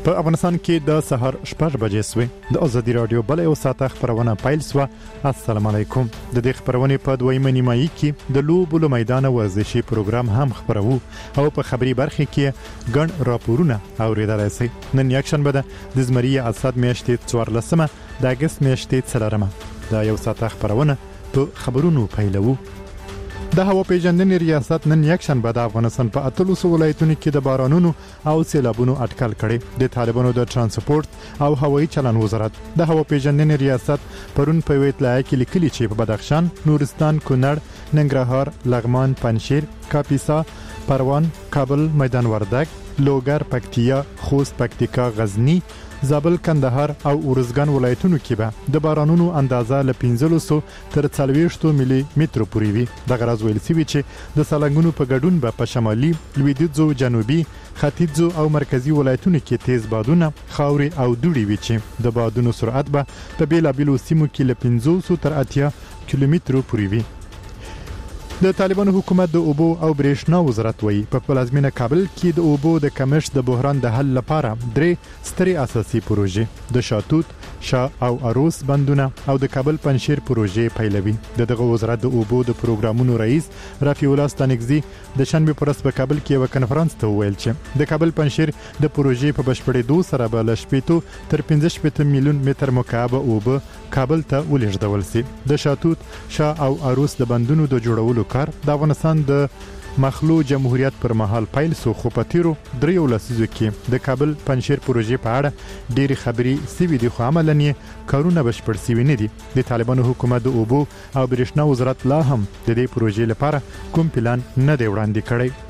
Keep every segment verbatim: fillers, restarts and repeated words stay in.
په افغانستان کې د سحر شپږ بجې سوې د ازادي رادیو بل یو ساعته خبرونه پیل سوه. السلام علیکم. د دې خبرونې په دویمه نیمایي کې د لوبو له میدانه ورزشي پروګرام هم خبرو او په خبري برخه کې ګڼ راپورونه اوریدلای شئ. نن یکشنبه ده د زمري اسد میاشتې څوارلسمه د اګست میاشتې څلورمه دا یو ساعته خبرونه په خبرونو پیلوو. د هوا پیژندنې ریاست نن یکشنبه د افغانستان په اتلسو ولایتونو کې د بارانونو او سیلابونو اټکل کړي. د طالبانو د ترانسپورت او هوایي چلن وزارت د هوا پیژندنې ریاست پرون په ویټ لای کې لیکلي چې په بدخشان، نورستان، کونړ، ننګرهار، لغمان، پنجشیر، کاپیسا، پروان، کابل، میدان وردګ، لوګر، پکتیا، خوست، پکتیکا، غزنی، زابل، کندهار او ارزګان ولایتونو کې به د بارانونو اندازه ل پنځلسو تر څلوېښتو ملي مترو پورې وي. د غرض ویل سوي چې د سالنګونو په ګډون به په شمالي، لویدیځو، جنوبي، ختیځو او مرکزی ولایتونو کې تیز بادونه، خاوري او دوړي وي چې د بادونو سرعت به په بیلابیلو سیمو کې ل پنځوسو تر اتیا کیلومترو پورې وي. د طالبانو حکومت د اوبو او برېښنا وزارت وایي په پلازمینه کابل کې د اوبو د کمښت د بحران د حل لپاره درې سترې اساسي پروژې د شاتوت، شاه او اروس بندونه او د کابل پنجشیر پروژې پیلوي. د دغه وزارت د اوبو د پروګرامونو رئیس رفیع الله ستانکزي د شنبه پر ورځ په کابل کې یو کنفرانس ته ویل چې د کابل پنجشیر د پروژې په بشپړېدو سره به ل شپېتو تر پنځه شپېته میلیون متر مکعب اوبه کابل ته ولېږدول شي. د شاتوت، شاه او اروس د بندونو د جوړولو کار د افغانستان د مخلو جمهوریت پر مهال پیل سو، خو په تیرو دریو لسیزو کې د کابل پنجشیر پروژې په اړه ډېری خبري سوي دي، خو عملاً یې کارونه بشپړ سوي نه دي. د طالبانو حکومت د اوبو او برېښنا وزارت لا هم د دې پروژې لپاره کوم پلان نه دی وړاندې کړی.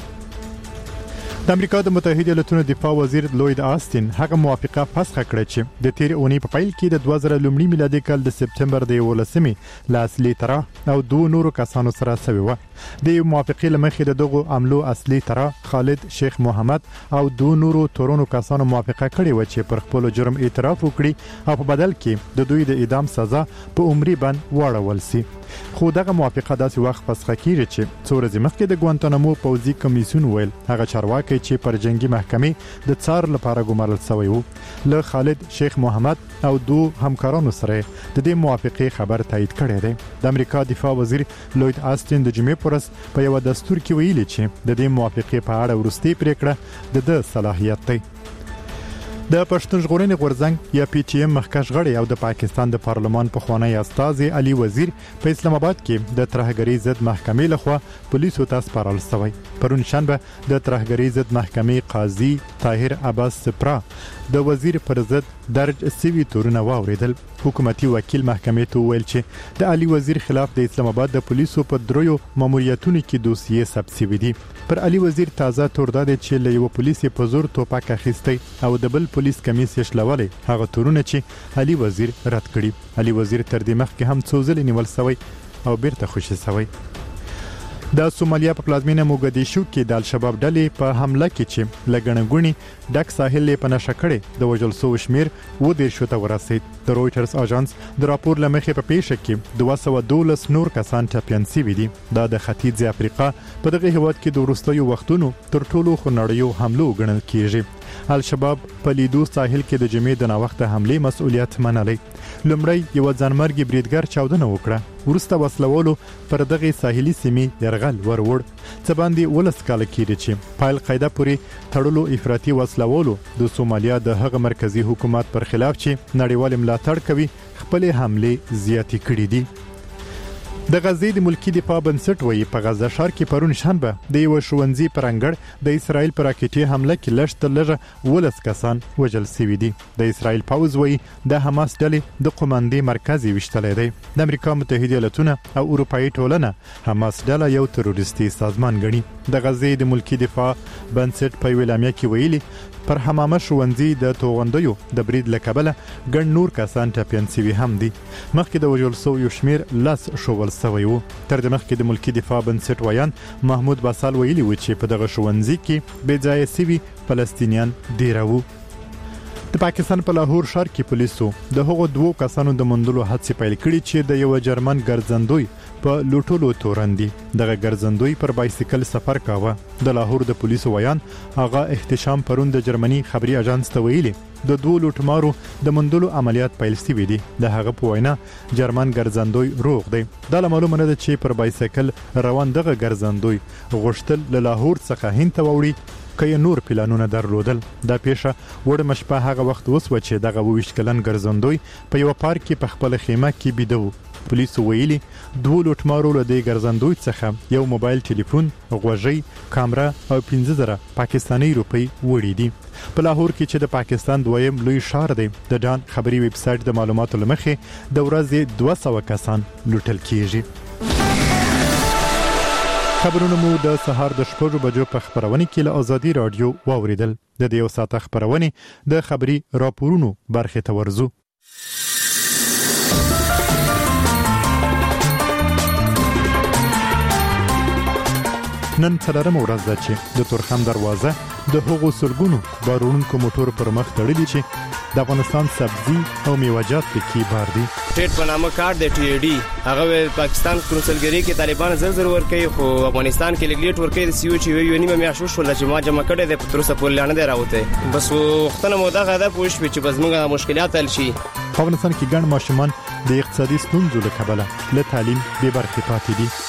د امریکا د متحده ایالاتونو دفاع وزیر لوید آستین هغه موافقه فسخ کړه چې د تیر اونۍ په پیل کې د دوه زره لومړي میلادي کال د سپتمبر د یولسمې له اصلي طرح او دوه نورو کسانو سره شوی و. د موافقې لمخې د دغو عملو اصلي طرح خالد شیخ محمد او دوه نورو تورونو کسانو موافقه کړې و چې پر خپل جرم اعتراف وکړي او په بدل کې د دوی د اعدام سزا په عمري بند واړول شي. خو دغه موافقه داسې وخت فسخ کیږي چې څو ورځې مخکې د ګوانتانامو پوځي کمیسیون ویل هغه چارواکي چې پر جنگي محکمې د څار لپاره ګمارل شوی وو له خالد شیخ محمد او دوه همکارانو سره د دې موافقه خبر تایید کړی دی. د امریکا دفاع وزیر لوید آستین د جمعې پر ورځ په یو دستور کې ویلي چې د دې موافقه په اړه وروستي پریکړه د د صلاحیت دی. د پښتون ژغورنې غورځنګ یا پی ټی ایم مخکښ غړی او د پاکستان د پارلمان پخوانی استازي علي وزیر په اسلام آباد کې د ترهګرۍ ضد محکمې لخوا پولیسو ته سپارل شوی. پرون شنبه د ترهګرۍ ضد محکمې قاضي طاهر عباس سپرا د وزیر پر ضد درج سوي تورونه واوریدل. حکومتي وکیل محکمې ته ویل چې د علي وزیر خلاف د اسلام آباد د پولیسو په دریو ماموریتونو کې دوسیې ثبت شوي دي. پر علي وزیر تازه تور داده چې له یو پولیسي په زور توپک اخیستی او د بل پولیس کمیس یې شلولې هغه تورونه چې علي وزیر رد کړي. علي وزیر تر دې مخکې هم څو ځلې نیول شوی او بیرته خوشي شوی. د سومالیا په پلازمینه موګدیشو کې د الشباب ډلې په حمله کې چې لګنګونی ډک ساحل په نشه کړي د وژل شو شمیر و ډیر شو ته ورسید. د رويټرز اژانس د راپور لمخې په پیښه کې دوه سوه دولس نور کسان ټپيان شوي دي. دا د ختیځ افریقا په دغه هیواد کې د وروستیو وختونو تر ټولو خنړیو حملو ګڼل کیږي. الشباب په لیدو ساحل کې د جمعې د ناوخته حمله مسؤلیت منلې. لومړی یو ځانمرګي بریدګر چاودنه وکړه، ورسته وسلوالو پر دغه ساحلي سیمې يرغل ورور څه باندې ولس کال کېږي چې په القاعده پورې تړلو افراطي وسلوالو د سومالیا د هغه مرکزی حکومت پر خلاف چې نړیوال ملاتړ کوي خپل حمله زیاتې کړې دي. د غزې د ملکی دفاع بنسټ وایي په غزه ښار کې پرون شنبه د یو ښوونځي پر انګړ د اسرائیل پر راکټي حمله کې لږ تر لږه ولس کسان وژل شوي دي. د اسرائیل پوځ وایي د حماس ډلې د قوماندې مرکزي وشتلې دی. د امریکا متحده ایالاتونه او اروپאי ټولنه حماس ډله یو تروریستي سازمان ګڼي. د غزې د ملکی دفاع بنسټ په ویلامیا کې ویلي پر حمامه ښوونځي د توغندیو د برید لکبله ګڼ نور کسان ټپيان شوي هم دي. مخکې د وژل شویو شمیر لس شوول شوی و. تر دې مخکې د ملکی دفاع بنسټ ویان محمود باسال ویلي و چې په دغه ښوونځي کې بې ځایه شوي فلسطینیان ډېر وو. د پاکستان په لاهور ښار کې پولیسو د هغو دوو کسانو د موندلو هڅې پیل کړې چې د یو جرمن ګرځندوی په لوټولو تورندي. دغه ګرځندوی پر بایسیکل سفر کاوه. د لاهور د پولیسو ویان هغه احتشام پرون د جرمني خبري اژانس ته ویلي د دوه لوټمارو د موندلو عملیات پیل شوي دي. د هغه په وینا جرمن ګرځندوی روغ دی. دا معلومه نه ده چې پر بایسیکل روان دغه ګرځندوی غوښتل له لاهور څخه هند ته وړي که نور پلانونه درلودل. دا پیښه وړ مشپه هغه وخت وسو چې دغه ویشت کلن ګرځندوی په یو پارک کې په خپل خیمه کې بيدو. پولیسو ویلي دوه لوټمارو له دې ګرځندوی څخه یو موبایل ټلیفون، غوږی، کامرا او پنځه زره پاکستاني روپۍ وړي دي. په لاهور کې چې د پاکستان دویم لوی ښار دی، د ډان خبري ویب سټ د معلوماتو لمخې د ورځې دوه سوه کسان لوټل کیږي. خبرونه مو د سهار د شپږو بجو په خبرونه کې له ازادي رادیو واوریدل. د دې یو ساعت خبرونه د خبري راپورونو برخه ته ورزو. نن څلورمه ورځ ده چې د تورخم دروازه د هغو سلګونو بارونکو موټر پر مخ تړلي چې د افغانستان سبزي او میوه‌جات پکې بار دي. ټریډ په نامه کارت د ټي ای ډي هغه پاکستان کنسولګری کې طالبان زر زر ورکوي، خو افغانستان کې لګلیټ ورکوي د سی او چې وی نیمه میاشت شول چې ما جمع کړی د پتروسه پول لانه دی راوته. بس وختونه مو دغه ده پوښ په چې بزمنګ مشکلات حل شي. افغانستان کې ګڼ ماشومان د اقتصادي ستونزو له کبله له تعلیم بې برخې پاتې دي.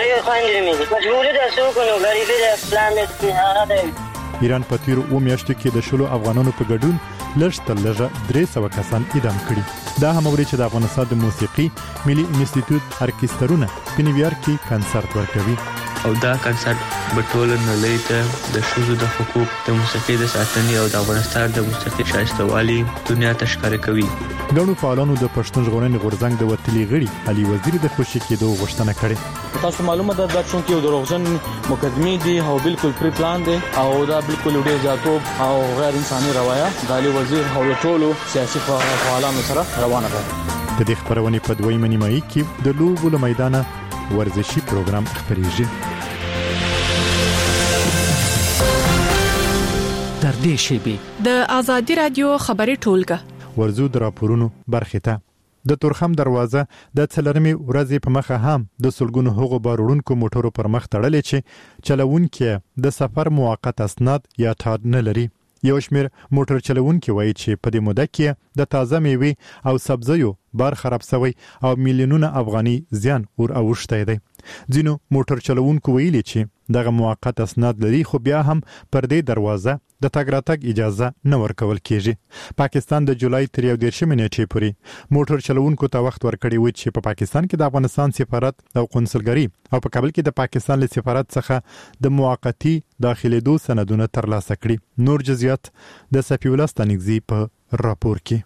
ایران په تیر او میاشتو کې د شلو افغانانو په ګډون لږ تر لږه درې سوه کسان اعدام کړي. دا هم اوري چې د افغانستان د موسیقي ملي انسټیټیوټ ارکسترونه په نیویارک کې کنسرت ورکوي. او دا کنسرت په ټول نړۍ ته د شوزو د حقوق د موسیقي د ساتنې او د افغانستان د موسیقي شایستوالي دنیا ته ښکاره کوي. ګڼو فعالانو د پښتون ژغورنې غورځنګ د وتلي غړي علي وزیر د خوشي کېدو غوښتنه کړې. تاسو معلومه ده دا چې یو دروغجن مقدمه دي او بالکل پری پلان دي او دا بالکل ډیر زیاتوب او غیر انساني روایه د علي وزیر او ټولو سیاسي فعالانو سره روانه ده. د دې خبرونه په دویمه نیمایي کې د لوبو له میدانه ورزشي پروګرام خبريږي. در دې شیبي د ازادي رادیو خبري ټولګه ورزو د راپورونو برخه ته د تورخم دروازه د څلورمې ورځې په مخه هم د سلګونو هغو بارونکو موټرو پر مخ تړلې چې چلوونکي د سفر موقت اسناد یا ټاډ نه لري. یو شمیر موټر چلوونکي وایي چې په دې موده کې د تازه میوې او سبزیو بار خراب شوی او میلیونونه افغاني زیان ور اوښتی دی. ځینو موټر چلوونکو ویلي چې دغه موقت اسناد لري، خو بیا هم پر دې دروازه د تګ راتګ اجازه نه ورکول کیږي. پاکستان د جولای تر یو دېرشمې نیټې پورې موټر چلوونکو ته وخت ورکړی و چې په پاکستان کې د افغانستان سفارت او قونسلګري او په کابل کې د پاکستان له سفارت څخه د موقتی داخليدو سندونه ترلاسه کړي. نور جزئیات د صفی الله ستانګزی په راپور کې.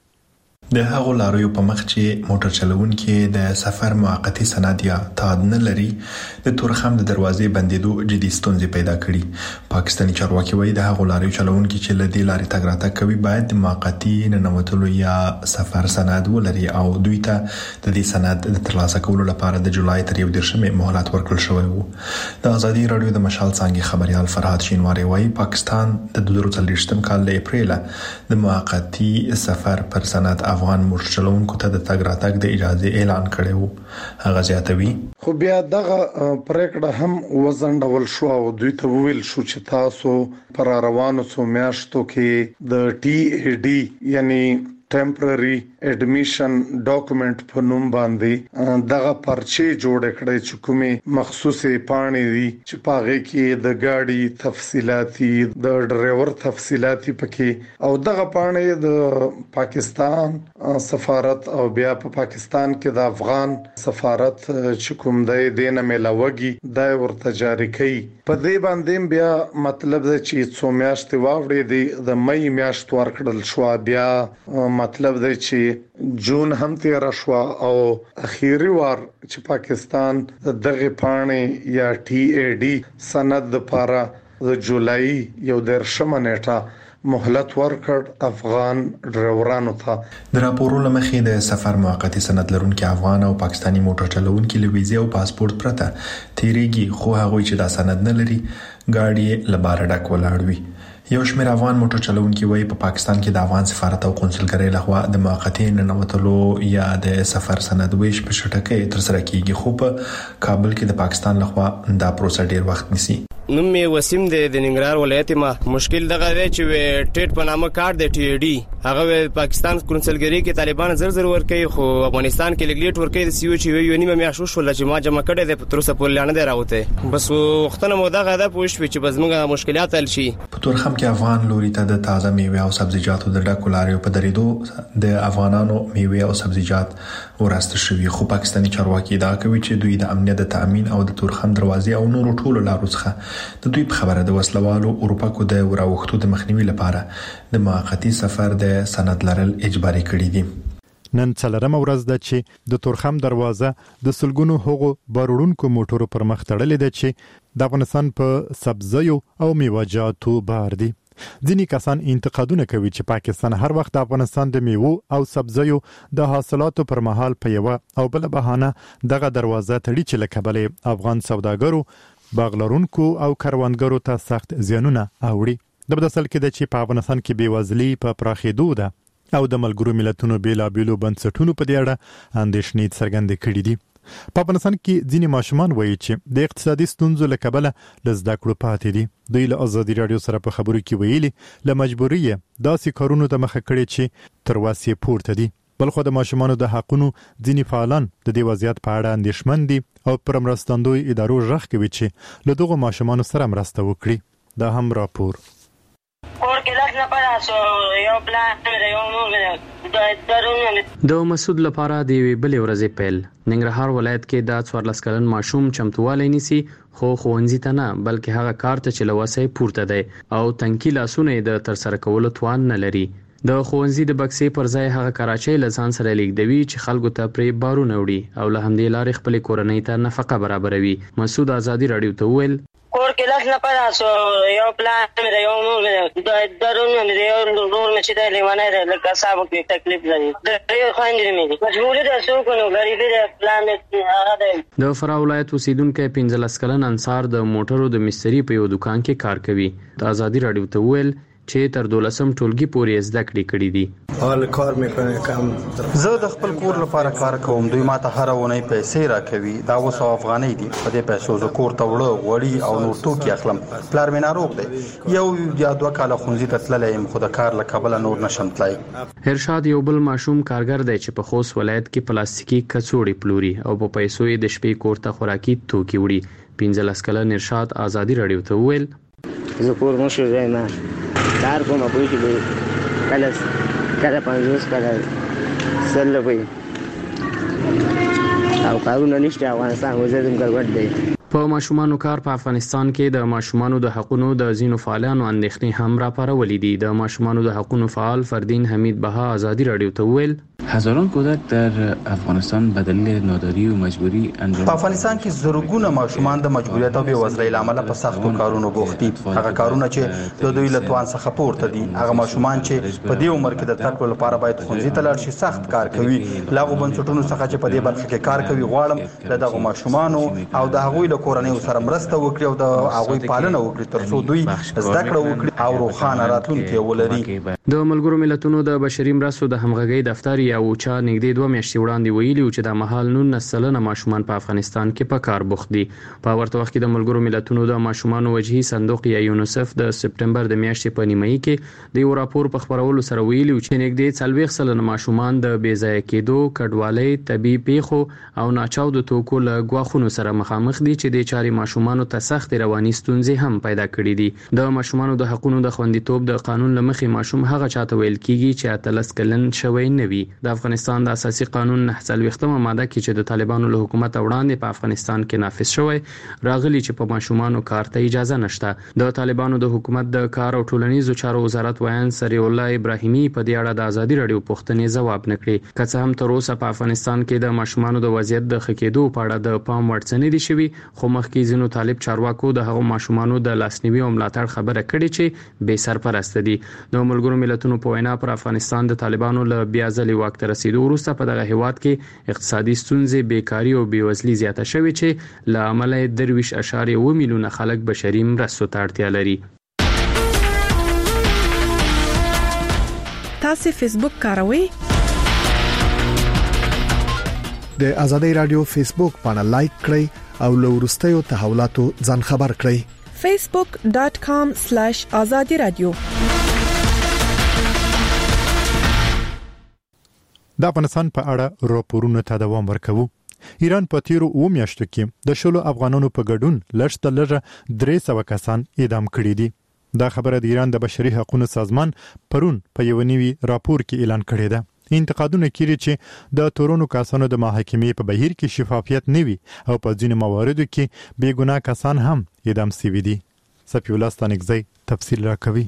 د هغو لاریو په مخ چې موټر چلوونکي د سفر موقتی سند یا تاد نه لري، د تورخم د دروازې بندیدو جدي ستونزې پیدا کړي. پاکستاني چارواکي وایي د هغو لاریو چلوونکي چې لدی لاري تګ راتګ کوي باید د موقتی ننوتلو یا سفر سند ولري او دوی ته د دې سند د ترلاسه کولو لپاره د جولای تر یو دېرشمې مهلت ورکړل شوی وو. د ازادي رادیو د مشال څنګه خبريال فرهاد شینواری وایي پاکستان د دوه زره څلوېښتم کال له اپریل د موقتی سفر پر سند افغان موټر چلوونکو ته د تګ راتګ د اجازه اعلان کړی وو. هغه زیاتوي خو بیا دغه پریکړه هم وزنډول شو او دوی ته ویل شو چې تاسو پر روانو څو میاشتو کې د ټي ای ډي یعنی ټمپرري اډمیشن ډاکومېنټ په نوم باندې دغه پرچې جوړ کړي چې کومه مخصوصي پاڼې دي چې پاغه کې د ګاډي تفصيلاتي د ډرایور تفصيلاتي پکې او دغه پاڼې د پاکستان سفارت او بیا په پاکستان کې د افغان سفارت چې کوم دی دینه ملاوږي د ورته جاری کړي. په دې باندې بیا مطلب دی چې څو میاشتې واوړې دي د مې میاشت ورکړل شو. بیا مطلب دی چې جون هم تیر شو او اخیری وار چې پاکستان دغه پاڼې یا ټي ای ډي سند لپاره د جولای یو دېرشمه نیټه مهلت ورکړ افغان ډرایورانو ته. د راپورو لمخې د سفر موقتی سند لرونکي افغان او پاکستانی موټر چلوونکي له ویزې او پاسپورت پرته تیریږي، خو هغه چې دا سند نه لري ګاډي لباره ډک ولاړ وي. یو شمېر افغان موټر چلونکي وایي په پا پاکستان کې د افغان سفارت او قونسلګرۍ لخوا د موقتی ننوتلو یا د سفر سند ویش په شټکه تر سره کیږي، خو په کابل کې د پاکستان لخوا دا پروسه ډیر وخت نیسي. نوم می وسیم د ننګرهار ولایت ما مشکل دغه دی چې ټیټ په نامه کارت د ټي ای ډي هغه پاکستان قونسلګرۍ کې طالبان زر زر ور کوي، خو افغانستان کې لګلیټ ور کوي د سیو چې وی نیمه میاشت شول چې ما جمع کړی د پتروسه په لانه دی راوته، بس وختونه مو دغه ده پوښ چې بزمنګ مشکلات حل شي. په تورخم کې افغان لوري ته د تازه میوه او سبزیجاتو د ډکو لاریو په درېدو د افغانانو میوه او سبزیجات وراسته شوی، خو پاکستاني چارواکي دا کوي چې دوی د امنیت د تامین او د تورخم دروازې او نورو ټولو لارو څخه د دوی په خبره د وسلوالو اروپا کو د وراوختو د مخنیوي لپاره د موقتی سفر د سند لرل اجباري کړی دي. نن څلورمه ورځ ده چې د تورخم دروازه د سلګونو هغو بارونکو موټرو پر مخ تړلې ده چې د افغانستان په سبزیو او میوه‌جاتو بار دي. ځینې کسان انتقادونه کوي چې پاکستان هر وخت د افغانستان د میوه او سبزیو د حاصلاتو پر مهال په یو او بل بهانه دغه دروازه تړي چې له کبله افغان سوداګرو، باغلرونکو او کاروانګرو ته سخت زیانونه اوړي. د بدسل کې د چې په افغانستان کې بیوزلي په پراخېدو ده او د ملګرو ملتونو بیلابیلو بنسټونو په دې اړه اندېښنې څرګندې کړې دي. په افغانستان کې ځینې ماشومان وایي چې د اقتصادي ستونزو له کبله له زده کړو پاتې دي. دوی له ازادي راډیو سره په خبرو کې ویلي له مجبوري داسې کارونو ته مخه کړي چې تر وسې پورته دي. بلخو د ماشومانو د حقونو ځینې فعالان د دې وضعیت په اړه اندېښمن دي او پر مرستندوی ادارو غږ کوي چې له دغو ماشومانو سره مرسته وکړي. دا هم راپور. د مسعود لپاره د یوې بلې ورځې پیل ننګرهار ولایت کې د څوارلس کلن ماشوم چمتوالی نیسي، خو ښوونځي ته نه بلکې هغه کار ته چې له وسې پورته دی او تنکي لاسونه د تر سره کولو توان نه لري. د ښوونځي د بکسې پر ځای هغه کراچۍ له ځان سره لیږدوي چې خلکو ته پرې بارونه وړي او له همدې لارې خپلې کورنۍ ته نفقه برابروي. مسعود ازادي راډیو ته وویل کور کې لاس نه پاره سو یو پلان مې یو نور د درونه مې یو نور مې چې د لیوانه د لکه صاحب کې تکلیف لري د یو خواندې مې مجبور ده سو کو نو غریبي د پلان هغه د فراه ولایت اوسیدونکو پنځلس کلن انصار د موټرو د مستری په یو دکان کې کار کوي. د ازادي راډیو ته وویل چې تر دولسم ټولګي پورې زده کړې کړې دي. حال کار مې کوم، زه د خپل کور لپاره کار کوم، دوی ماته هر ونې پیسې راکوي، دا وسو افغانۍ دي، په دې پیسو زه کور ته وړه غوړي او نور توکي اخلم. پلار مې ناروغ دی، یو یا دوه کاله ښوونځي ته تللی یم، خو د کار له کبله نور نشم تللی. ارشاد یو بل ماشوم کارګر دی چې په خوست ولایت کې پلاستیکي کڅوړې پلوري او په پیسو یې د شپې کور ته خوراکي توکي وړي. پنځلس کلن ارشاد ازادي راډیو ته وویل زه کور مشر یم، کار کوم په کې کله کله پنځوس کله سل وي او کارونه نشته. افغانستان وزیدم ګډوډ دی. په ماشومانو کار په افغانستان کې د ماشومانو د حقوقو د ځینو فعالانو اندېښنې هم راپارولې دي. د ماشومانو د حقوقو فعال فردین حمید بها ازادي راډیو ته وویل هزاران کودک در افغانستان به دلیل ناداری و مجبوری انجام په افغانستان کې زرګونه ماشومان د مجبوریت او بېوزلۍ له امله په سختو کارونو بوخت دي. هغه کارونه چې د دوی له توان څخه پورته دي، هغه ماشومان چې په دې عمر کې د زده کړو لپاره باید ښوونځي ته لاړ شي سخت کار کوي. له هغو بنسټونو څخه چې په دې برخه کې کار کوي غواړم له دغو ماشومانو او د هغوی له کورنیو سره مرسته وکړي او د هغوی پالنه وکړي تر څو دوی زده کړه وکړي او روښانه راتلونکی ولري. د ملګرو ملتونو د بشري مرستو د همغږۍ دفتر یا اوچا نږدې دوه میاشتې وړاندې ویلي چې د مهال نولس سلنه ماشومان په افغانستان کې په کار بوخت دي. په ورته وخت کې د ملګرو ملتونو د ماشومانو وجهي صندوق یا یونیسف د سپټمبر د میاشتې په نیمایي کې د یو راپور په خبرولو سره ویلي چې نږدې څلوېښت سلنه ماشومان د بې ځایه کېدو، کډوالۍ، طبي پیښو او ناچاودو توکو له ګواښونو سره مخامخ دي چې د چاري ماشومانو ته سخت رواني ستونزې هم پیدا کړې دي. د ماشومانو د حقوقو د خوندیتوب د قانون له مخې ماشوم هغه چاته ویل کیږي چې اتلس کلن شوی نه وي. د افغانستان د اساسي قانون نه څلوېښتمه ماده کې چې د طالبانو له حکومت وړاندې په افغانستان کې نافذ شوی راغلي چې په ماشومانو کار ته اجازه نشته. د طالبانو د حکومت د کار او ټولنیزو چارو وزارت وایان سری الله ابراهیمي په دې اړه د ازادي راډیو پوښتنې ځواب نکړي. که څه هم تر اوسه په افغانستان کې د ماشومانو د وضعیت د ښه کېدو په اړه د پام وړ څه نه دي شوي، خو مخکې ځینو طالب چارواکو د هغو ماشومانو د لاسنیوي او ملاتړ خبره کړې چې بې سرپرسته دي. د ملګرو ملتونو په وینا پر افغانستان د طالبانو له بیا ځلې واک ته رسیدو وروسته په دغه هیواد کې اقتصادي ستونزې، بیکاري او بېوزلي زیاته شوې چې له امله درویش اشاریه و میلیونه خلک بشري مرستو ته اړتیا لري. تاسو فیسبوک کاروئ؟ د آزادۍ رادیو فیسبوک باندې لایک کړئ او له وروستیو تحولاتو ځان خبر کړئ. facebook dot com slash azadi radio. د افغانستان په اړه راپورونه ته دوام ورکوو. ایران په تیرو اوو میاشتو کې د شلو افغانانو په ګډون لږ تر لږه درې سوه کسان اعدام کړي دي. دا خبره د ایران د بشري حقوقو سازمان پرون په یو نوي راپور کې اعلان کړی دی. انتقادونه کوي چې د تورونو کسانو د محاکمې په بهیر کې شفافیت نه وي او په ځینو مواردو کې بې ګناه کسان هم اعدام شوي دي. صفی الله ستانکزی تفصیل راکوي.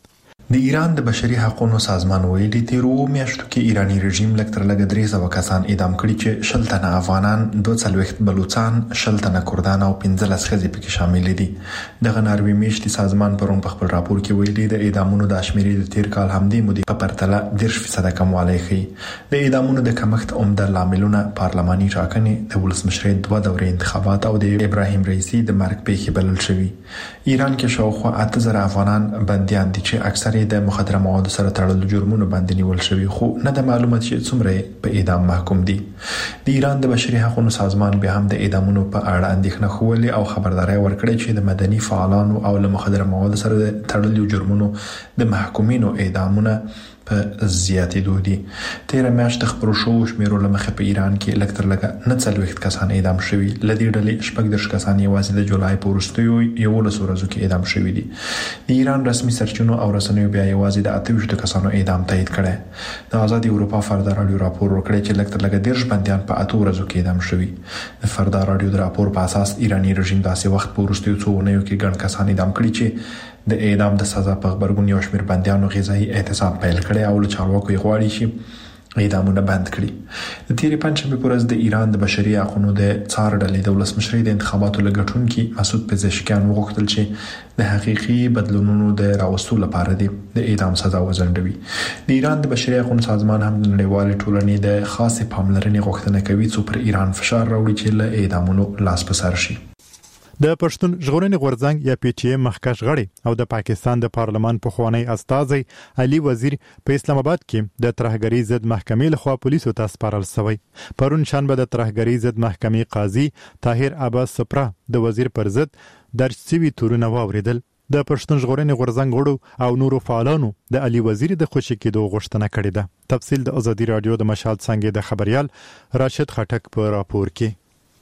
د ایران د بشري حقوقو سازمان ویلي تیرو میاشتو کې ایرانی رژیم لکتر لګ درې سوه کسان اعدام کړي چې شل تنه افغانان، دوه څلوېښت بلوچستان، شل تنه کردان او پنځلس ښځې پکې شامل دي. دغه ناروې میاشتې سازمان پرون په خپل راپور کې ویلي د اعدامونو د شمیرې د تیر کال همدې مودې په پرتله دېرش فیصده کموالی ښیي. د اعدامونو د کمښت عمده لاملونه پارلماني ټاکنې، د ولسمشرۍ دوه دورې انتخابات او د ابراهیم رئیسي د مرګ پیښې بلل شوي. ایران کې شاوخوا اته زره افغانان بنديان دي چې اکثر د مخدره موادو سره تړلو جرمونو باندې نیول شوی، خو نه د معلومات چې څومره په اعدام محکوم دي. د ایران د بشري حقوقو سازمان بیا هم د اعدامونو په اړه اندېښنه خوله او خبرداري ورکړې چې د مدني فعالانو او له مخدره موادو سره تړلو جرمونو د محکومینو اعدامونه په زیاتېدو دي. تیره میاشت خبرو شو شمیرو لمخه په ایران کې لکتر لګه نه څلوېښت کسان اعدام شوي، لدې ډلې شپږ دېرش کسان یوازې د جولای په وروستیو یولسو ورځو کې اعدام شوي دي. د ایران رسمي سرچینو او رسنیو بیا یوازې د اته ویشتو کسانو اعدام تایید کړی. د آزادي اروپا فردا رادیو راپور ورکړی چې لکتر لګه دېرش بندیان په اته ورځو کې اعدام شوي. د فردا رادیو د راپور په اساس ایرانی رژیم داسې وخت په وروستیو څو اونیو کې ګڼ کسان اعدام کړي چې د اعدام د سزا په خبرګون یو شمېر بندیانو غذایی اعتصاب پیل کړی او له چارواکو یې غواړي چې اعدامونه بند کړي. د تیرې پنځشنبې په ورځ د ایران د بشري حقوقو د څار ډلې د ولسمشرۍ د انتخاباتو لګټونکي مسعود پزشکیان وغوښتل چې د حقيقي بدلونونو د راوستلو لپاره د اعدام سزا وځنډوي. د ایران د بشري حقوقو سازمان هم د نړیوال ټولنې د خاصه پاملرنې غوښتنه کوي چې پر ایران فشار راوړي چې له اعدامونو لاس په سر شي. د پښتون ژغورنې غورځنګ یا پی ټی ایم مخکښ غړي او د پاکستان د پارلمان پخوانی استازی علي وزیر په اسلام آباد کې د ترهګری ضد محکمې لخوا پولیسو ته سپارل شوی. پرون شنبه د ترهګری ضد محکمې قاضي طاهر عباس سپرا د وزیر پر ضد درج شوی تورونه واوریدل. د پښتون ژغورنې غورځنګ غړو او نورو فعالانو د علي وزیر د خوشی کېدو غوښتنه کړې ده. تفصیل د ازادي رادیو د مشال څنګه د خبريال راشد خټک په راپور کې.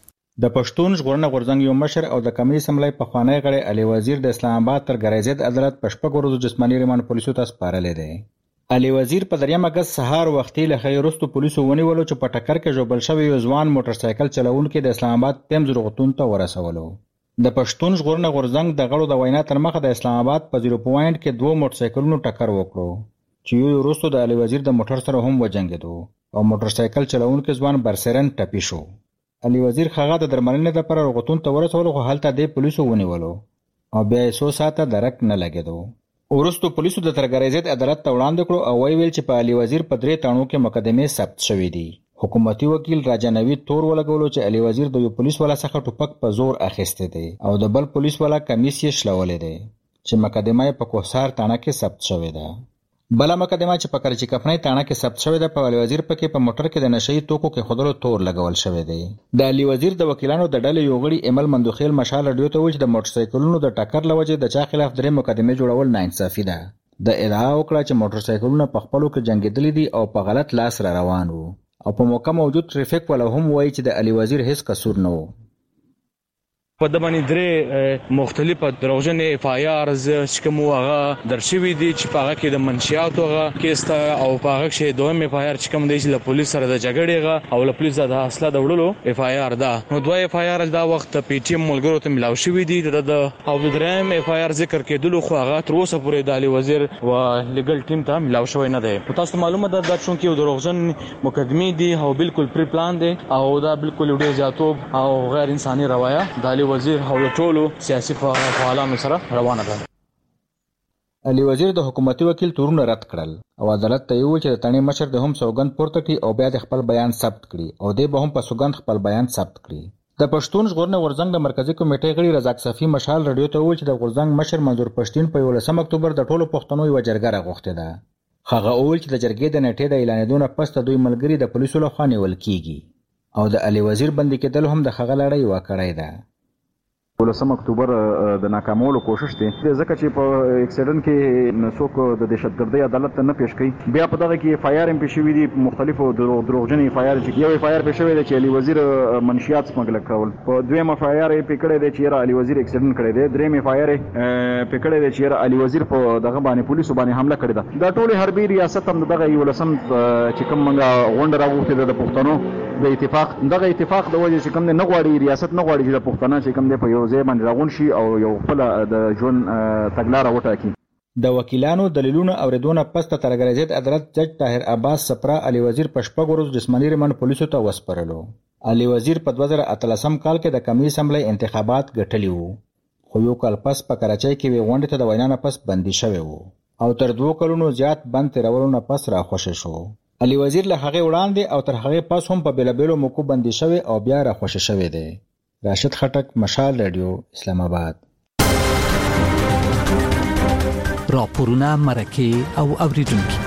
د پښتون ژغورنې غورځنګ یو مشر او د کمیټې سملای پخوانی غړی علي وزیر د اسلام آباد تر ګریزید عدالت په شپږ ورځو جسماني ریماند پولیسو ته سپارلې ده. علي وزیر په دریم اگست سهار وختي له خیرستو پولیسو ونیولو چې په ټکر کې جوړبل شوی یو ځوان موټر سایکل چلوونکي د اسلام آباد تیمز روغتون ته ورسولو. د پښتون ژغورنې غورځنګ د غړو د وینا تر مخه د اسلام آباد په زیرو پوینټ کې دوه موټر سایکلونو ټکر وکړو چې یو وروسته د علي وزیر د موټر سره هم وجنګیدو او موټر سایکل چلوونکي ځوان برسرن ټپي شو. علي وزیر خغه د درملنې لپاره روغتون ته ورسول خو هلته د پولیسو ونیولو او بیا یې څو ساعته درک نه لګیدو. ورستو پولیسو د ترګریزید عدالت ته وړاندې کړو او ویل چې په علي وزیر په درې تاڼو کې مقدمې ثبت شوې دي. حکومتي وکیل راجا نوید تور ولګولو چې علي وزیر د یو پولیس والا څخه ټوپک په زور اخیسته دی او د بل پولیس والا کمیس یې شلولې دی چې مقدمه په کوثر تاڼه کې ثبت شوې ده. بل مقدمه چې په کرچی کفنۍ تاڼه کې ثبت شوې ده په علي وزیر پکې په موټر کې د نشئی توکو کې خودلو تور لګول شوی دی. د علي وزیر د وکیلانو د ډلې یو غړي ایمل مندوخیل مشال رادیو ته ویل چې د موټر سایکلونو د ټکر لوجه د چا خلاف درې مقدمه جوړول ناانصافي ده. د ادعا وکړه چې موټر سایکلونه په خپلو کې جنگیدلې دي او په غلط لاس را روان وو او په موقع موجود ټریفیک ولا هم وایي چې د علي وزیر هیڅ قصور نه وو. په د باندې درې مختلفه دروژن اف آی آر چې کوم هغه درشوي دي چې په هغه کې د منشیات هغه کیسه او په هغه کې دویم اف آی آر چې کوم دی چې له پولیس سره د جګړې غا او له پولیس د اصله د وړلو اف آی آر دا نو دوه اف آی آر دا وخت پی ټی ایم ملګرو ته ملاو شوی دي د او د دریم اف آی آر ذکر کېدلو خو هغه تر اوسه پورې د علي وزیر او لیګل ټیم ته ملاو شوی نه دی. تاسو معلومه ده دا چې یو دروغجن مقدمه دي او بالکل پری پلان دي او دا بالکل ډیر زیاتوب او غیر انساني روایه د علي وزیر او ټولو سیاسي فعالانو سره روانه ده. علي وزیر د حکومتي وکیل تورونه رد کړل او عدالت ته یو چې د تڼي مشر د هم سوګند پورته کړي او بیا د خپل بیان ثبت کړي او د به هم په سوګند خپل بیان ثبت کړي. د پښتون ژغورنې غورځنګ د مرکزی کمیټې غړي رزاق صفی مشال رادیو ته ویل چې د غورځنګ مشر منظور پښتين په یولسم اکتوبر د ټولو پښتنو یو جرګه راغوښته ده. هغه اول چې د جرګې د نیټې د اعلانېدو نه پس د دوی ملګري د پولیسو لخوا نیول کیږي او د علي وزیر بندي کېدل هم د هغه لړۍ وکړی ده. ولسم اکتوبر د ناکامولو کوشش دی ځکه چې په اکسیډنټ کې څوک د دهشتګردۍ عدالت ته نه پیش کړي. بیا په دغه کې اف آی آر هم پیښ شوي دي، مختلفو دروغجن اف آی آر چې یو اف آی آر پیښ شوی دی چې علي وزیر منشیات سمګل کول، په دویم اف آی آر پې کړی دی چې علي وزیر اکسیډنټ کړی دی، دریم اف آی آر پې کړی دی چې علي وزیر په دغه باندې پولیسو باندې حمله کړې ده. دا ټول حربي ریاست هم دغه ولسم چې کوم موږ غونډه راغوښتې ده د پښتنو د اتفاق، دغه اتفاق د وجه چې کوم نه غواړي ریاست نه غواړي چې د پښتنو چې کوم دی په یو ځای باندې راغون شي او یو خپل د ژوند تګلاره وټاکي. د وکیلانو دلیلونه اوریدونه پس د ترګریزید عدالت جج طاهر عباس سپرا علي وزیر په شپږ ورځو جسماني ریماند پولیسو ته وسپارلو. علي وزیر په دوه زره اتلسم کال کې د قومي اسمبلی انتخابات ګټلي وو، خو یو کال پس په کراچۍ کې وی غونډې ته د وینا نه پس بندي شوی وو او تر دوه کلونو زیات بند تیرولو نه پس راخوشی شو. علي وزیر له هغه وړاندې او تر هغه پس هم په بیلابیلو موکو بندي شوی او بیا راخوشی شوی دی. راشد خټک، مشال رادیو، اسلام آباد. راپورونه مرکه او اوریدونکو.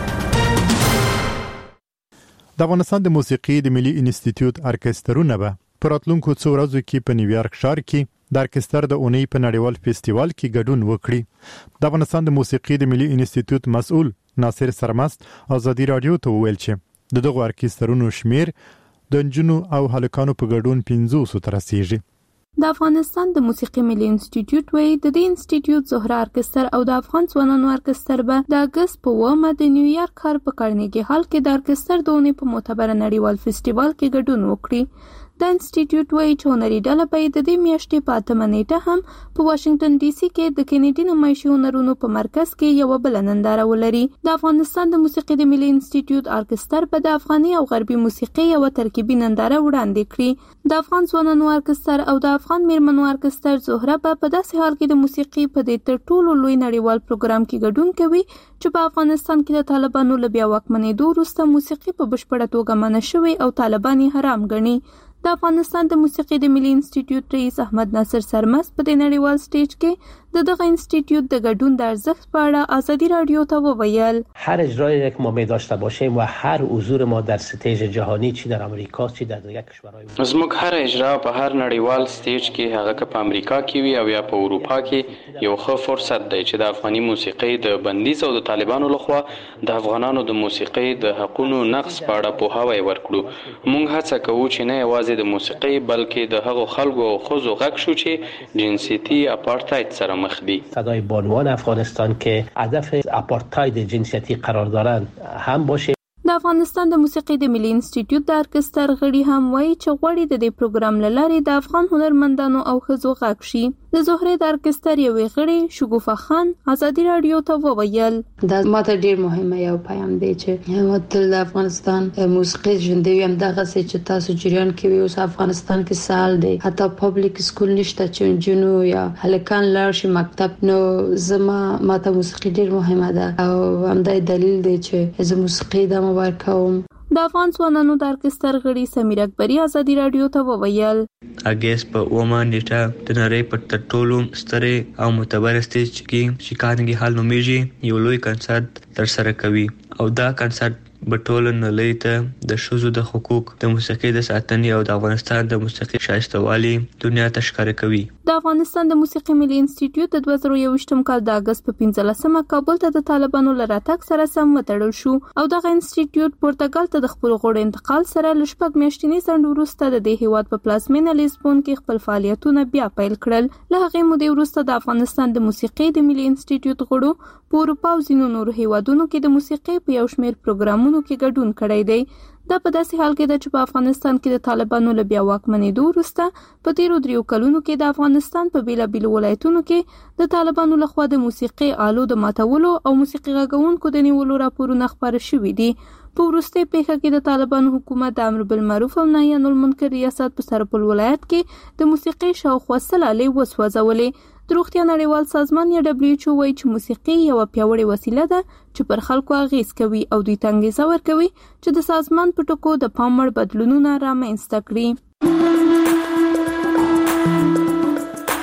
د افغانستان د موسیقي د ملي انسټیټیوټ ارکسترونه به په راتلونکو څو ورځو کې په نیویارک ښار کې د ارکستر د اونۍ په نړیوال فستیوال کې ګډون وکړي. د افغانستان د موسیقي د ملي انسټیټیوټ مسؤل ناصر سرمست ازادي رادیو ته وویل چې د دغو ارکسترونو شمیر د نجونو او هلکانو په ګډون پنځوسو ته رسیږي. د افغانستان د موسیقي ملي انسټیټیوټ وایي د دې انسټیټیوټ زهره ارکستر او د افغان ځوانانو ارکستر به د اګست په اوومه د نیویارک ښار په کارنیګي هال کې د ارکستر د اونۍ په معتبره نړیوال فستیوال کې ګډون وکړي. د انسټیټیوټ وایي چې هنري ډله به د دې میاشتې په اتمه نیټه هم په واشنگټن ډي سي کې د کینیډي نمایشي هنرونو په مرکز کې یوه بله ننداره ولري. د افغانستان د موسیقي د ملي انسټیټیوټ ارکستر به د افغاني او غربي موسیقي یوه ترکیبي ننداره وړاندې کړي. د افغان ځوانانو ارکستر او د افغان میرمنو ارکستر زهره به په داسې حال کې د موسیقي په دې تر ټولو لوی نړیوال پروګرام کې ګډون کوي چې په افغانستان کې د طالبانو له بیا واکمنېدو وروسته موسیقي په بشپړه توګه منع شوې او طالبان یې حرام ګڼي. د افغانستان د موسیقي د ملي انسټیټیوټ رئیس احمد ناصر سرمست په دې نړیوال سټیج کې د دغه انسټیټیوټ د ګډون د ارزښت په اړه ازادي رادیو ته وویل. هر اجرایی که ما می داشته باشیم و هر حضور ما در ستیج جهانی چی در امریکا چی در دیگر کشورهای زموږ هر اجرا په هر نړیوال سټیج کې هغه که په امریکا کې وي او یا په اروپا کې یو ښه فرصت دی چې د افغاني موسیقي د بندیز او د طالبانو لخوا د افغانانو د موسیقي د حقونو نقض په اړه پوهاوی ورکړو. موږ هڅه کوو چې نه یوازې د موسیقي بلکې د هغو خلکو او ښځو غږ شو چې جنسیتي اپارتاید سره مخ دي. صدای بانوان افغانستان که هدف اپارتاید جنسیتی قرار دارند هم باشه. د افغانستان د موسیقي د ملي انسټیټیوټ د ارکستر غړي هم وایي چې غواړي د دې پروګرام له لارې د افغان هنرمندانو او ښځو غږ شي. د زهرې د ارکستر یوې غړي شګوفه خان ازادي رادیو ته وویل. دا ماته ډیر مهمه یو پیغام دی چې تل د افغانستان موسیقي ژوندۍ وي. همدغه څه چې تاسو جریان کوي اوس افغانستان کې سال دی، حتی پبلک سکول نشته چې جنو یا هلکان لاړ شي مکتب. نو زما ماته موسیقي ډیر مهمه ده او همدای دلیل دی چې زه موسیقي د ورکوم. د افغان ځوانانو د ارکستر غړي سمیر اکبري ازادي رادیو ته وویل. اګست په اومه نیټه د نړۍ په تر ټولو سترې او معتبره سټیج کې چې کارنګي هال نومیږي یو لوی کنسرت ترسره کوي او دا کنسرت به ټوله نړۍ ته د ښځو د حقوق، د موسیقي د ساتنې او د افغانستان د موسیقي شایستهوالي دنیا ته ښکاره کوي. د افغانستان د موسیقي ملي انسټیټیوټ د دوه زره یوویشتم کال د اګست په پنځلسمه کابل ته د طالبانو له راتګ سره سم وتړل شو او دغه انسټیټیوټ پرتګال ته د خپل غړو انتقال سره له شپږ میاشتني ځنډ وروسته د دې هیواد په پلازمینه لیسبون کې خپل فعالیتونه بیا پیل کړل. له هغې مودې وروسته د افغانستان د موسیقي د ملي انسټیټیوټ غړو په اروپا او ځینو نورو هیوادونو کې د موسیقي په یو شمېر پروګرامونو کې ګډون کړی دی. دا په داسې حال کې ده چې په افغانستان کې د طالبانو له بیا واکمنېدو وروسته په تیرو دریو کلونو کې د افغانستان په بیلابیلو ولایتونو کې د طالبانو لخوا د موسیقي آلو د ماتولو او موسیقي غږونکو د نیولو راپورونه خپاره شوي دي. په وروستۍ پیښه کې د طالبانو حکومت د امر بالمعروف او نهي عن المنکر ریاست په سرپل ولایت کې د موسیقي شاوخوا سل آلې وسوځولې. د روغتیا نړیوال سازمان یا دبلیو ایچ او وایي چې موسیقي یوه پیاوړې وسیله ده چې پر خلکو اغیز کوي او دوی ته انګیزه ورکوي چې د سازمان په ټکو د پام وړ بدلونونه رامنځته کړي.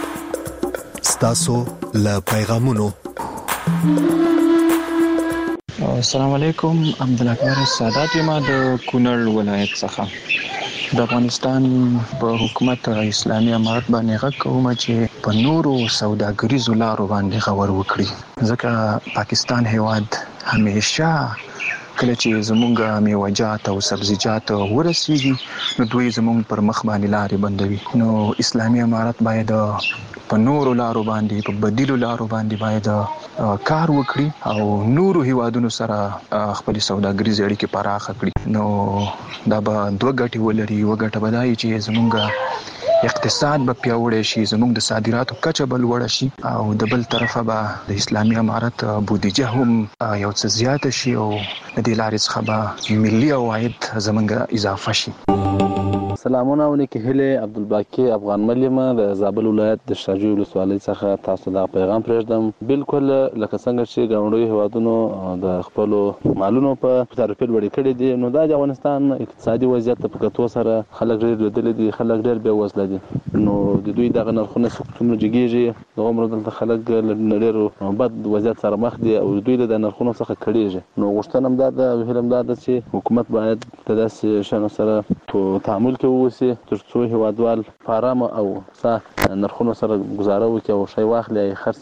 ستاسو له پیغامونو السلام علیکم. عبدالاکبر سادات یم د کونړ ولایت څخه. د افغانستان په حکومت اسلامي امارت باندې غږ کوم چې په نورو سوداګریزو لارو باندې غور وکړي، ځکه پاکستان هیواد همیشه کله چې زمونږ میوه‌جات او سبزیجات ورسیږي نو دوی زمونږ پر مخ باندې لارې بندوي. نو اسلامي امارت باید په نورو لارو باندې په بدیلو لارو باندې باید کار وکړي او نورو هیوادونو سره خپل سوداګریزي اړیکې پراخه کړي. نو دا به دوه ګټې ولري. یوه ګټه به دا وي چې زمونږ اقتصاد به پیاوړی شي، زمونږ د صادراتو کچه به لوړه شي، او د بل طرفه به د اسلامي امارت بودیجه هم یو څه زیاته شي او د دې لارې څخه به ملي عواید زمونږ اضافه شي. سلامونه ونکي هله عبدالباقي افغان مليمه د زابل ولایت د شاجوی ولسوالۍ څخه تاسو ته پیغام پرېږدم. بالکل لکه څنګه چې ګاونډي هیوادونو د خپل مالونو په تعرفه لوړې کړې دي، نو د افغانستان اقتصادي وضعیت په کتو سره خلک ډېر لیدل دي، خلک ډېر بې وزله دي. نو د دوی دغه نرخونه څومره جګیږي، د عمر دلته خلک ډېر بد وضعیت سره مخ دي او دوی د نرخونو څخه کړيږي. نو غوښتنه هم دا ده او هیله هم دا ده چې حکومت باید د داسې شانو سره په تعامل کې ووسی ترڅو هیوادوال فارم او څه نرخونو سره گزاره وکړي او شی واخلي او خرڅ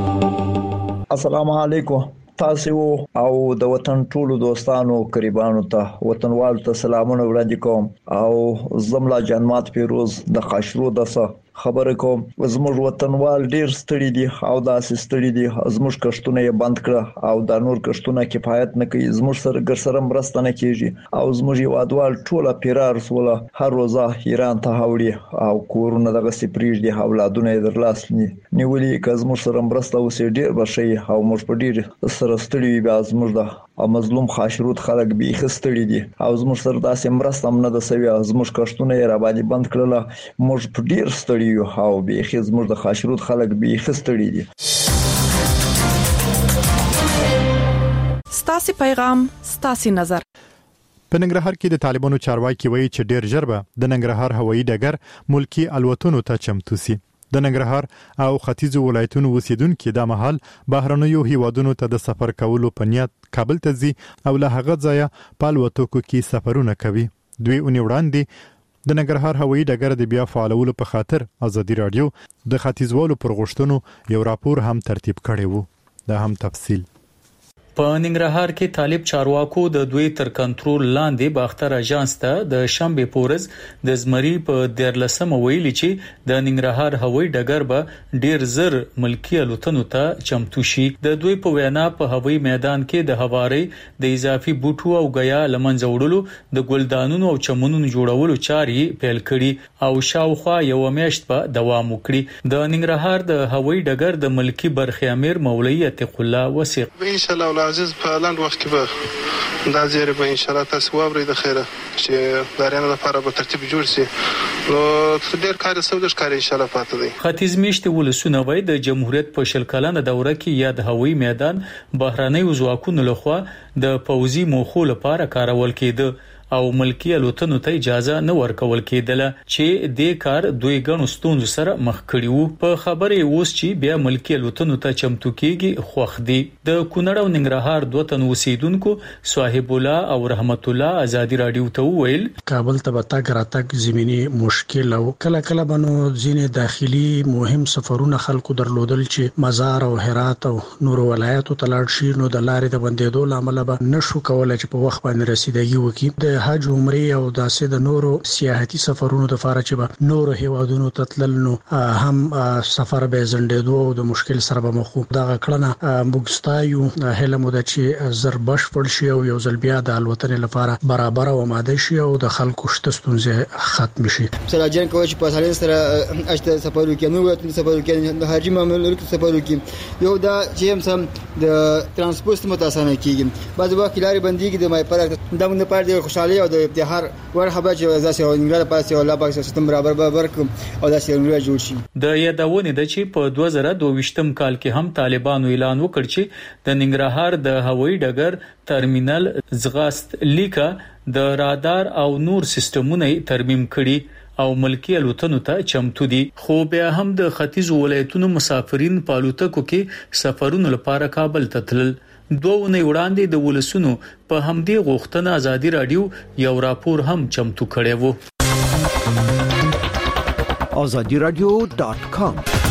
کړي. السلام علیکم. تاسو او د وطن ټولو دوستانو قریبانو ته وطنوالو ته سلامونه وړاندې کوم او زملا جنمات پیروز د خاشرو دسه خبره کوم. زموږ وطنوال ډیر ستړي دي او داسې ستړي دي، زموږ کښتونه یې بند کړه او د نور کښتونه کفایت نه کوي، زموږ سره ګرسره مرسته نه کیږي او زموږ هیوادوال ټوله پیرار سوله هر روزه ایران ته هوړي او کورونه دغه سپریج دي، اولادونه یې درلاس نیولې. که زموږ سره مرسته وسي ډیر بشي او موږ په ډیر سره ستړي بیا زموږ د او مظلوم خاشرود خلک به خستړي دي او زموږ سره داسې مرسته هم نه ده سوي، زموږ کښتونه یې را باندې بند کړل، موږ په ډیر ستړي او به خې زموږ د خاشرود خلک به خستړي دي. ستاسو پیغام ستاسو نظر. په ننګرهار کې د طالبانو چارواکي وایي چې ډیر ژر به د ننګرهار هوایي ډګر ملکی الوتنو ته چمتو سي. د ننګرهار او ختیځو ولایتونو اوسیدونکو د مهال بهرنیو هیوادونو ته د سفر کولو په نیت کابل ته ځي او له هغه ځایه په الوتکو کې سفرونه کوي. دوی اونې وړاندې د ننګرهار هوایي ډګر د بیا فعالولو په خاطر ازادي رادیو د ختیځوالو پر غوښتنو یو راپور هم ترتیب کړی وو. دا هم تفصیل. په ننګرهار کې طالب چارواکو د دوی تر کنټرول لاندې باختر اژانس ته د شنبه پورز د زمری په دیرلسم ویلي چې د ننګرهار هوایي ډګر به ډیر زر ملکی الوتنو ته چمتو شي. د دوی په وینا په هوایي میدان کې د هواري د اضافي بوټو او غیا لمنځه وړلو د ګلدانونو او چمنونو جوړولو چاري پیل کړي او شاوخوا یو میاشت په دوام وکړي. د ننګرهار د هوایي ډګر د ملکی برخي امیر مولوی عتیق الله وثیق ان شاء الله عزیز په لاند وخت کې به دا زیری به ان شاء الله تاسو واورئ د خیره چې دارینه لپاره به ترتیب جوړ شي. نو ډیر کار سودش کار ان شاء الله پاتې دی. ختیځ میشت ولسونه وای د جمهوریت په شل کلنه دوره کې یا د هوایي میدان بهراني وزواکونو لخوا د پوزي موخو لپاره کارول کېده او ملکی الوتنو ته اجازه نه ورکول کېدله چې د کار دوی غنو ستونزو سره مخ کړي وو. په خبره اوس چې بیا ملکی الوتنو ته چمتو کېږي خوخ دي. د کونړ او ننګرهار دوه تن اوسیدونکو صاحب الله او رحمت الله ازادي رادیو ته ویل کابل ته تک راتک زمینی مشکل او کله کله بنو ځینې داخلي مهم سفرونه خلکو درلودل چې مزار او هرات او نور ولایتو ته لاړ شي، نو د لارې د بندیدو لامل به نشو کولای چې په وخت باندې رسیدګي وکړي. د حج عمره او داسې د نورو سیاحتي سفرونو د فارچ به نورو هیوادونو ته تلل، نو هم سفر به زندېدو او د مشکل سره به مخ دا کړنه مګستایو هله مو د چې زر بشپړ شي او یو ځل بیا د الوتنې لپاره برابر او آماده شي او د خلکو شته ستونزې ختم شي. سراجن کوي چې په حالت سره اجته سفر وکړي، نو وته سفر وکړي، د حاجی معاملې کې سفر وکړي، یو دا چې هم سم د ترانسپورت متاسانه کیږي. بعض وخت لاري بنديږي د مای پر د موږ په اړه خوشاله او د ابتهار ور خبر چې ځاسي او انګړ پاسه الله پاک سیستم برابر برابر او داسې انګړ جوړ شي. د یادونه د چې په دوه زره دوه کال کې هم طالبانو اعلان وکړ چې د ننګرهار د هوایي ډګر ترمینل زغاست لیکه د رادار او نور سیستمونه ترمیم کړي او ملکی الوتنو ته چمتو دي. خو بیا هم د ختیځ ولایتونو مسافرین په الوتکو کې سفرونو لپاره کابل ته تلل. دوه ونې وړاندې د ولسونو په همدې غوښتنه ازادي رادیو یو راپور هم چمتو کړی و. azadi radio dot com